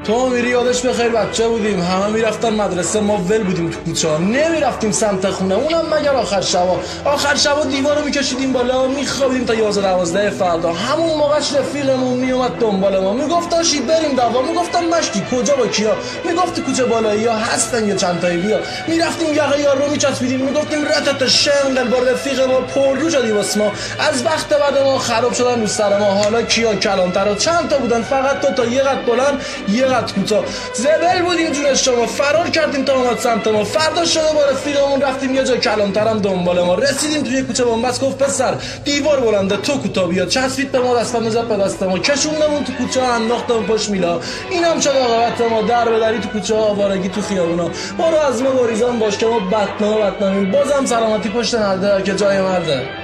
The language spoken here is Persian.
تو میری یادش بخیر بچه بودیم، همه میرفتن مدرسه، ما ول بودیم تو کوچه ها، نمیرفتیم سمت خونه، اونم مگر آخر شبا دیوارو میکشیدیم بالا، میخوابیدیم تا 11-12 فردا. همون موقعش رفیقمون میومد دنبال ما، میگفت داشتید بریم دعوا، میگفتم مشتی کجا با کیا، میگفت کوچه بالایی ها هستن یا چند تایی بیا، میرفتیم یقه یار رو میچسبیدیم، میگفتیم رتت شنگل با رفیق ما پررو شدی واسه ما. از وقت بعد ما خراب شدن رو سر ما، حالا کیا کلانترا چند تا بودن، فقط دو تا، یه قد بلند یه قد کوتاه، زبل بودیم جون شما، فرار کردیم تا اومد سمت ما. فردا شده با رفیقمون رفتیم یه جا کلانترم دنبال ما، رسیدیم توی کوچه بنبست، گفت پسر دیوار بلنده تو کوتاه بیا، چسبید به ما، دست نزد به دست ما، کشوندمون تو کوچه، انداختمون پشت میلا. اینم شد عاقبت ما، در به دری تو کوچه ها، آوارگی تو خیابونا، برو از ما گریزان باش که ما بدنام بازم سلامتی پشت نرده که جای مرده.